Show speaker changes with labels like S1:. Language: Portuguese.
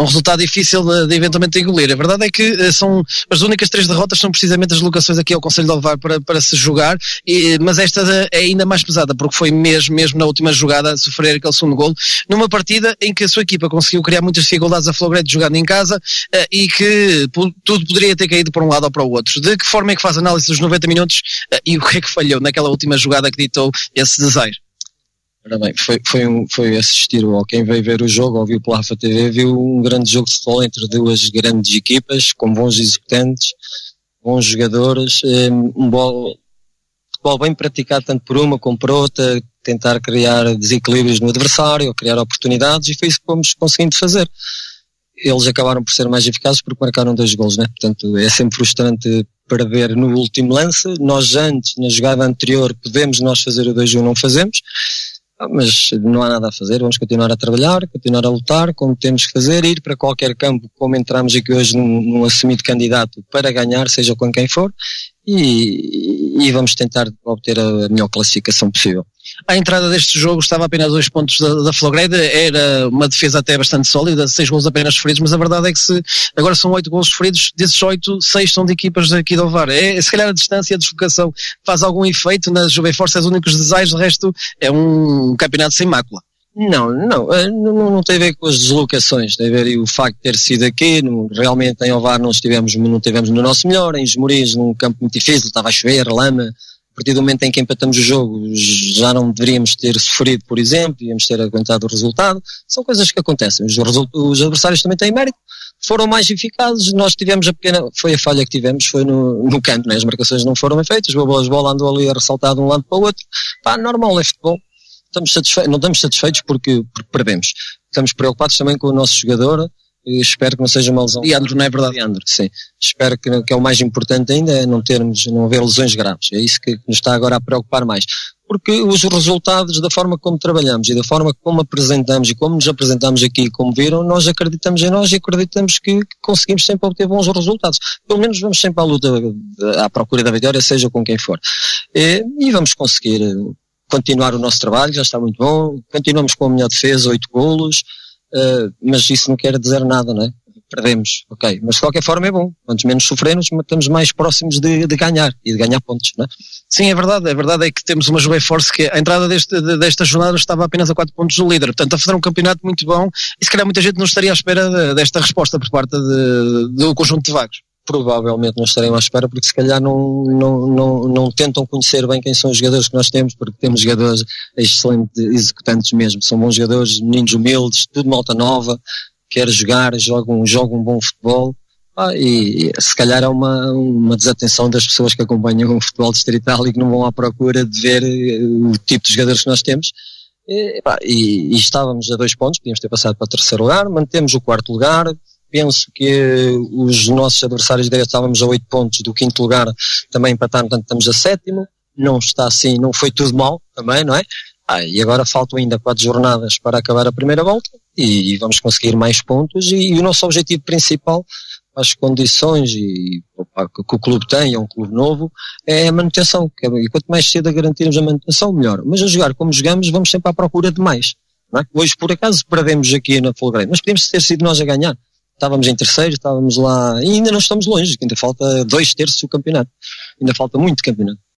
S1: um resultado difícil de eventualmente engolir. A verdade é que são as únicas 3 derrotas são precisamente as deslocações aqui ao Concelho de Ovar para se jogar, mas esta é ainda mais pesada, porque foi mesmo na última jogada a sofrer aquele segundo golo, numa partida em que a sua equipa conseguiu criar muitas dificuldades a Flogrede jogando em casa, e que tudo poderia ter caído para um lado ou para o outro. De que forma é que faz a análise dos 90 minutos e o que é que falhou naquela última jogada que ditou esse desejo?
S2: Ora bem, foi assistir, ou quem veio ver o jogo, ou viu pela Rafa TV, viu um grande jogo de futebol entre duas grandes equipas, com bons executantes, bons jogadores, futebol bem praticado tanto por uma como por outra, tentar criar desequilíbrios no adversário, criar oportunidades, e foi isso que fomos conseguindo fazer. Eles acabaram por ser mais eficazes porque marcaram 2 golos, né? Portanto, é sempre frustrante perder no último lance. Nós antes, na jogada anterior, podemos nós fazer o 2-1, não fazemos. Mas não há nada a fazer, vamos continuar a trabalhar, continuar a lutar, como temos que fazer, ir para qualquer campo, como entramos aqui hoje num assumido candidato para ganhar, seja com quem for, e vamos tentar obter a melhor classificação possível.
S1: A entrada deste jogo estava apenas a 2 pontos da Flogrede, era uma defesa até bastante sólida, 6 golos apenas sofridos, mas a verdade é que agora são 8 golos sofridos, desses 8, 6 são de equipas aqui de Ovar. Se calhar a distância, a deslocação faz algum efeito na Juve Force, é os únicos desejos, o resto é um campeonato sem mácula.
S2: Não tem a ver com as deslocações, tem a ver o facto de ter sido aqui, realmente em Ovar não tivemos no nosso melhor, em Esmoriz, num campo muito difícil, estava a chover, lama. A partir do momento em que empatamos o jogo, já não deveríamos ter sofrido, por exemplo, íamos ter aguentado o resultado. São coisas que acontecem. Os adversários também têm mérito, foram mais eficazes. Nós tivemos foi a falha que tivemos, foi no canto, né? As marcações não foram bem feitas, a bola andou ali a ressaltar de um lado para o outro. Normal, é futebol. Não estamos satisfeitos porque perdemos. Estamos preocupados também com o nosso jogador. E espero que não seja uma lesão.
S1: Leandro, não é verdade?
S2: Leandro, sim. Espero que é o mais importante ainda, é não haver lesões graves. É isso que nos está agora a preocupar mais. Porque os resultados, da forma como trabalhamos e da forma como apresentamos e como nos apresentamos aqui, como viram, nós acreditamos em nós e acreditamos que conseguimos sempre obter bons resultados. Pelo menos vamos sempre à luta, à procura da vitória, seja com quem for. E vamos conseguir continuar o nosso trabalho, já está muito bom. Continuamos com a melhor defesa, 8 golos. Mas isso não quer dizer nada, não é? Perdemos, ok, mas de qualquer forma é bom, quanto menos sofremos, estamos mais próximos de ganhar, e de ganhar pontos, não é?
S1: Sim, é verdade é que temos uma Juve Force que a entrada desta jornada estava apenas a 4 pontos do líder, portanto a fazer um campeonato muito bom, e se calhar muita gente não estaria à espera desta resposta por parte do conjunto de vagos.
S2: Provavelmente não estarem à espera, porque se calhar não tentam conhecer bem quem são os jogadores que nós temos, porque temos jogadores excelentes, executantes mesmo, são bons jogadores, meninos humildes, tudo malta nova, quer jogar, jogam um bom futebol, e se calhar é uma desatenção das pessoas que acompanham o futebol distrital e que não vão à procura de ver o tipo de jogadores que nós temos. E estávamos a 2 pontos, podíamos ter passado para o 3º lugar, mantemos o 4º lugar. Penso que os nossos adversários diretos, estávamos a 8 pontos do 5º lugar, também empataram, portanto estamos a 7º, não está assim, não foi tudo mal também, não é? E agora faltam ainda 4 jornadas para acabar a primeira volta e vamos conseguir mais pontos, e o nosso objetivo principal, as condições que o clube tem, é um clube novo, é a manutenção, e quanto mais cedo a garantirmos a manutenção, melhor. Mas a jogar como jogamos, vamos sempre à procura de mais, não é? Hoje, por acaso, perdemos aqui na Flogrede, mas podemos ter sido nós a ganhar. Estávamos em 3º, estávamos lá, e ainda não estamos longe, ainda falta 2/3 do campeonato, ainda falta muito campeonato.